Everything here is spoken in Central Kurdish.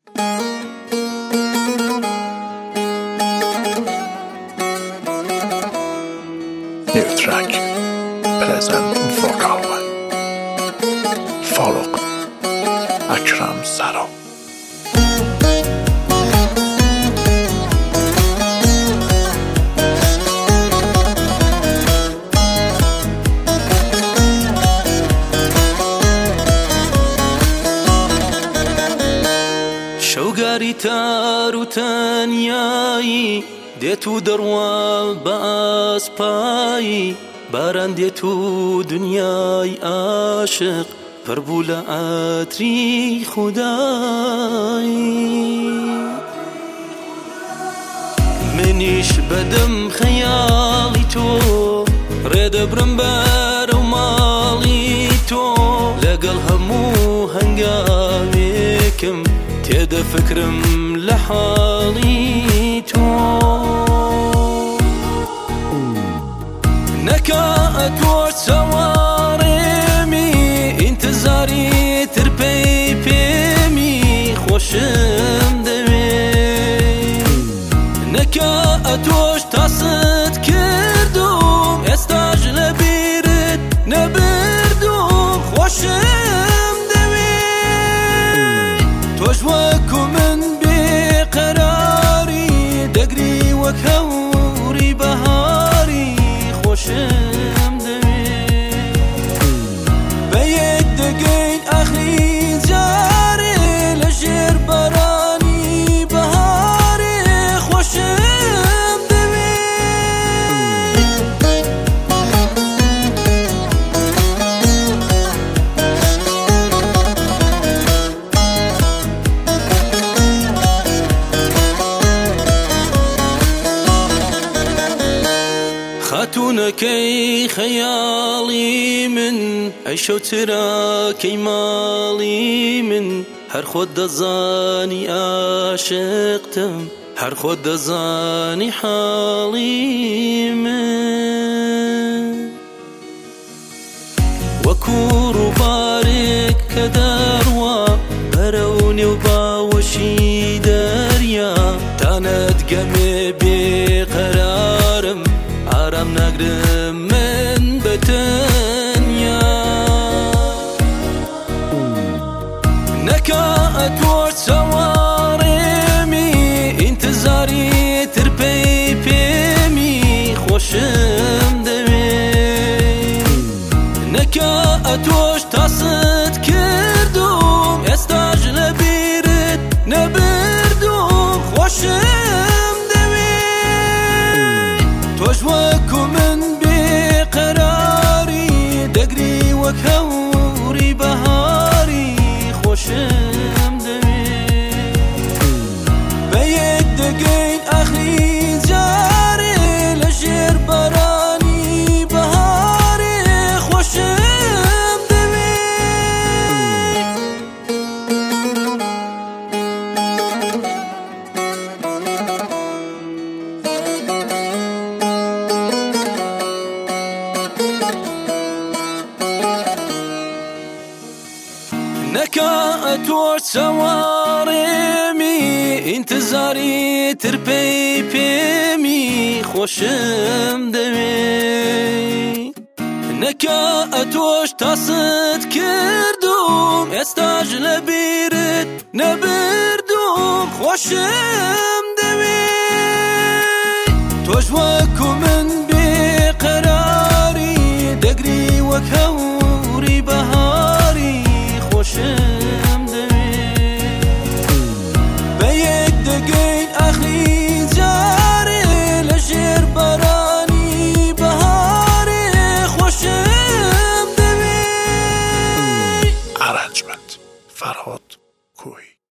New track, present vocal by Faruk Akram Saro. شوقاري تارو تانياي ديتو دروا باسباي باران ديتو دنياي عاشق فربولا عطري خداي منيش بدم خيالي تو ريد برمبر ومالي تو لقل همو هنقاميكم تيدا فكرم لحالي تو نكاءت وسوارمي انتظاري تربي بيمي خوشم دوي نكاءت وش تصد كردوم استاج لبيرد نبردوم خوشم دوي توش وكو من بقراري دقري وكوري بهاري خوشم دوي بيد دقين اخي جاري لجير براني بهاري خوشم دوي خاتونكي خيالي من عيشو ترى كي مالي من هر خود دزاني عاشقتم هر خود دزاني حالي من وكورو بارك كدروا بروني وباوشي دريا تاند قمي بقرارم آرام نگرم من بتنیا نکات و سوارمی انتظاری ترپی پیمی خوشم دوی نکات وش تصد کردم استاج لبیرد نبردم خوشم دوی توش وكو من بقراري دقري وكوري بهاري خوشم دوي بيد دقين اخي جاري لجير براني بهاري خوشم دوي نكاءت وسوارمي انتظاري تربي بيمي خوشم دوي نكاءت وش تصد كردوم استاج لبيرد نبردوم خوشم